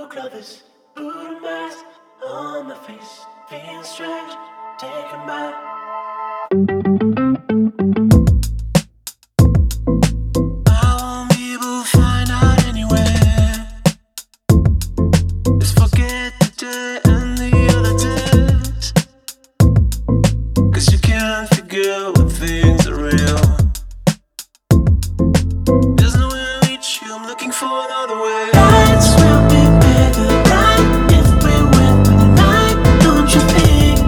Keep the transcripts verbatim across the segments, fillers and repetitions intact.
blue clovers, blue mask on my face, feeling strange, taken back. I won't be able to find out anywhere. Just forget the day and the other days, 'cause you can't figure what things are real. There's no way to reach you, I'm looking for another way. Lights will be bigger, right? If we win with the night, don't you think?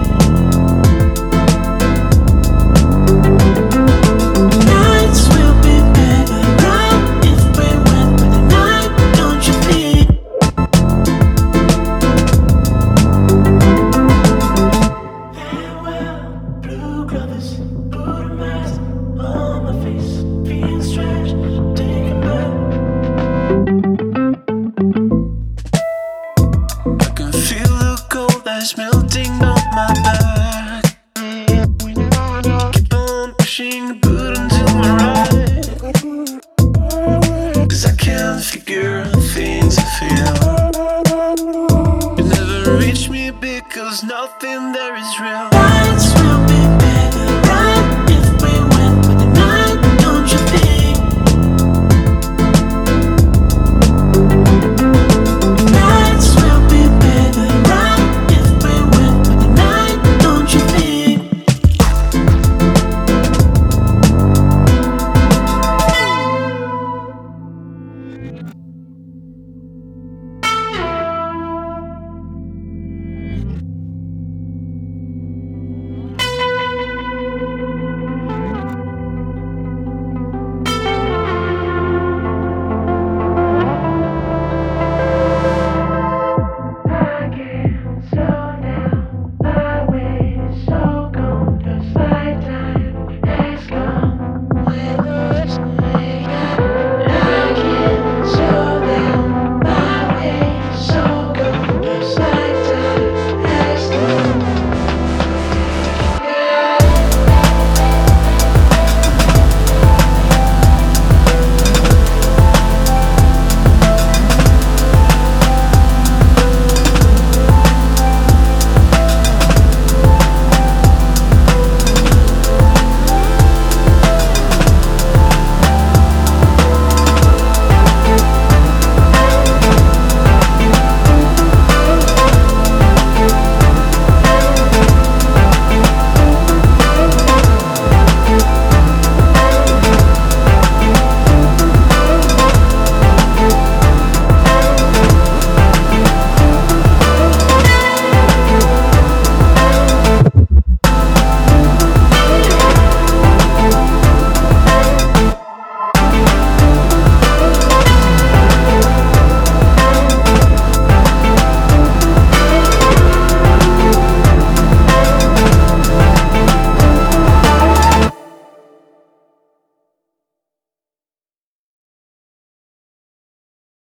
Lights will be bigger, right? If we win with the night, don't you think? Farewell, blue clovers, blue mask on my face, feeling strange, taken back. I can feel the cold that's melting on my back. Keep on pushing the button to my right, 'cause I can't figure the things I feel. You never reach me because nothing there is real.